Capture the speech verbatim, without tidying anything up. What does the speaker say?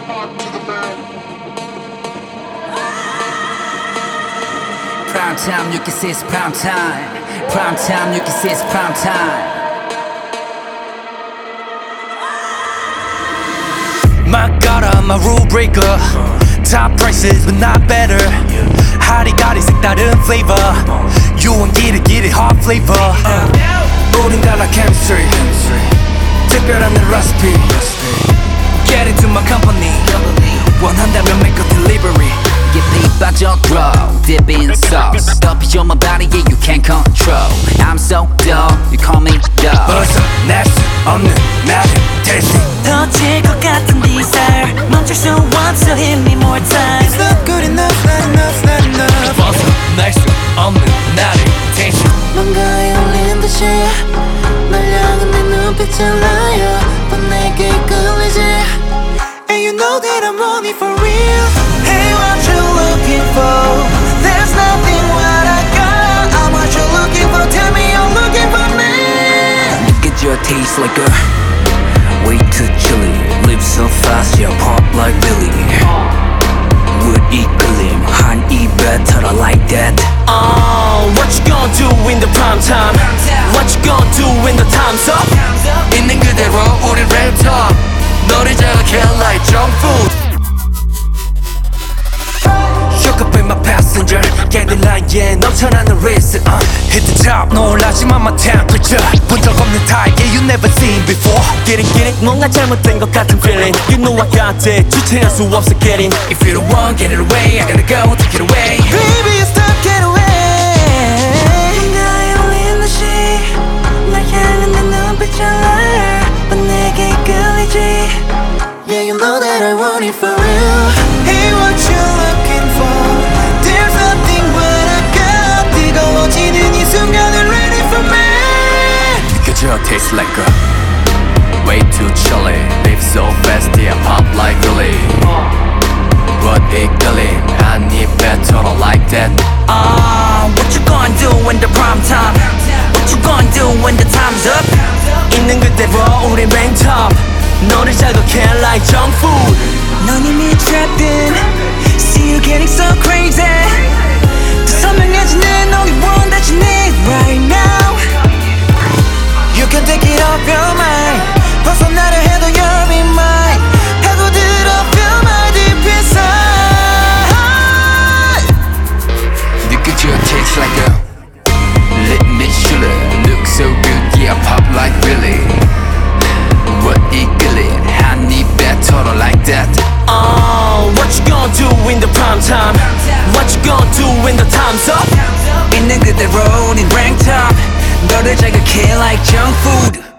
Prime time, you can see it's prime time. Prime time, you can see it's prime time. My God, I'm a rule breaker. Top prices, but not better. 하리가리 색다른 flavor. You want get it, get it, hot flavor. 모든 달라 chemistry. 특별한 내 recipe. Get into my company. 원한다면 make a delivery. Get paid by your grow, dip in sauce. Up on my body, yeah, you can't control. I'm so dumb, you call me dumb. 벌써 낼 수 없는 나를 tasty. 터질 것 같은 desire 멈출 수 없어 hit me more time. It's not good enough, not enough, not enough. 벌써 낼 수 없는 나를 tasty. 뭔가에 홀린 듯이 널 향한 내 눈빛은 liar 또 내게 끌리지. And you know that I'm running for real. Hey, what you looking for? There's nothing what I got. I'm what you're looking for. Tell me you're looking for me. Get your taste like a way too chilly. Live so fast, yeah, pop like Billy. Would eat gleam, 한 입에 털어 like that. Oh, what you gonna do in the prime time? What you gonna do when the time's up? 있는 그대로 우리 ramped up. 너를 자극해 like junk food. Shook up in my passenger. 걔들 나에 넘쳐나는 risk. uh. Hit the top, 놀라지만 my temperature. 본 적 없는 type, yeah, you never seen before. Getting, getting, 뭔가 잘못된 것 같은 feeling. You know I got it, 주체할 수 없어 getting. If you don't want, get it away. I gotta go, take it away. Baby, stop, get away. 뭔가에 홀린 듯이 날 향한 내 눈빛은 liar 또 내게 끌리지. Yeah, you know that I want it for real. Hey, what you looking for? There's nothing but I got. 뜨거워지는 이 순간은 ready for me. 느껴져 taste like a way too chilly. Live so fast, yeah, pop like Billy. But it gully, I need better like that. Ah, what you gonna do when the prime time? What you gonna do when the time's up? 있는 그대로 우린 rank top. 너를 자극해 like junk food. 넌 이미 trapped in. See you getting so crazy. 더 선명해지는 only one that you need right now. You can take it off your mind. 벗어나려 해도 you'll be mine. 파고들어 feel my deep inside. 느껴져 taste like a lit me sugar. Look so good, yeah, pop like Billy. What it gully, 한 입에 털어 like that. Oh, what you gonna do in the prime time? What you gonna do when the time's up? 있는 그대로 우린 rank top. 너를 자극해 like junk food.